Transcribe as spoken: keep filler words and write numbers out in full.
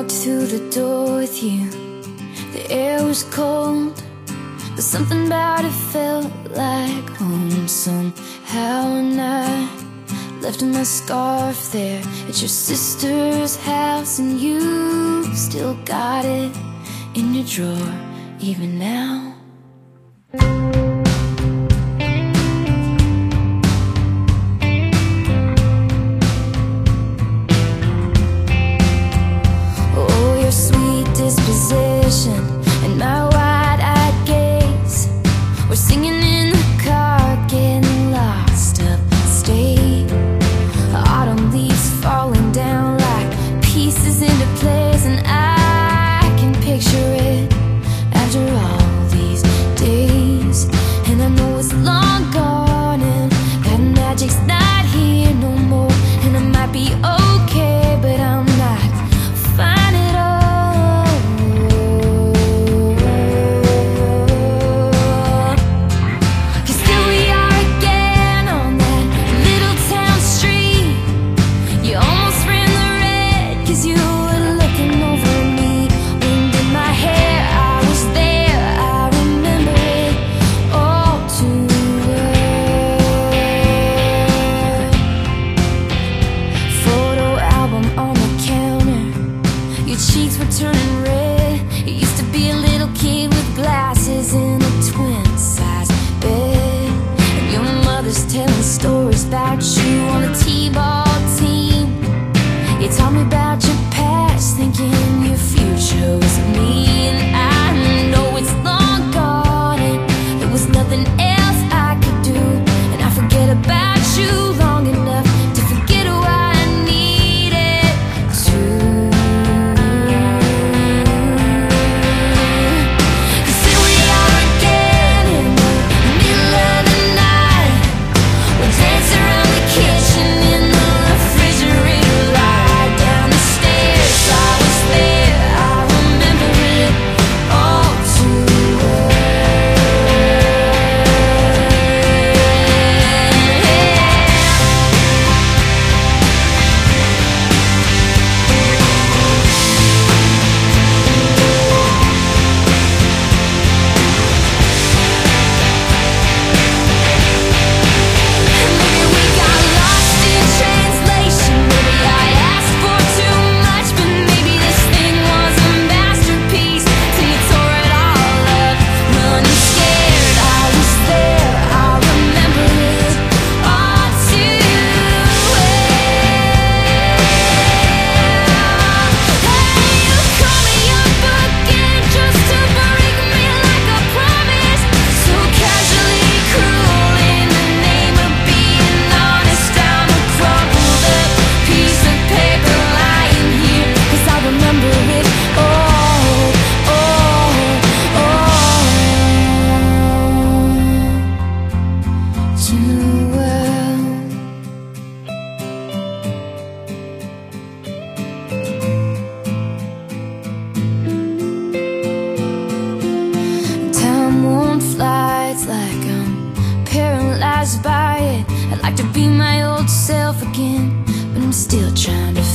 walked through the door with you. The air was cold, but something about it felt like home somehow. And I left my scarf there at your sister's house, and you still got it in your drawer even now. Oh, your sweet disposition and my wide-eyed gaze were singing in the car, getting lost upstate. Autumn leaves falling down like pieces into place, and I can picture it after all these days. And I know it's long gone and that magic's not here no more. And I might be okay, but I'm not fine at all. 'Cause here we are again on that little town street. You almost ran the red 'cause you were looking over me. Wind in my hair, I was there, I remember it all too well. Photo album on the counter, your cheeks were turning red. You used to be a little kid with glasses in a twin-size bed, and your mother's telling stories about you on the t-ball team. You taught me about your past, thinking your future was me. And I know it's long gone and there was nothing else I could do, and I forget about you long enough to forget what I needed to. 'Cause here we are again in the middle of the night. We're dancing around the kitchen in the refrigerator light. Down the stairs, I was there, I remember it all too well. Maybe we got lost in translation. Maybe I asked for too much, but maybe this thing was a masterpiece till you tore it all up. Running scared, I was there, I remember it all too well. Hey, you call me up again just to break me like a promise, so casually cruel in the name of being honest. I'm a crumpled up piece of paper lying here, 'cause I remember it all, all, all too well. Time won't fly, it's like I'm paralyzed by it. I'd like to be my old self again, but I'm still trying to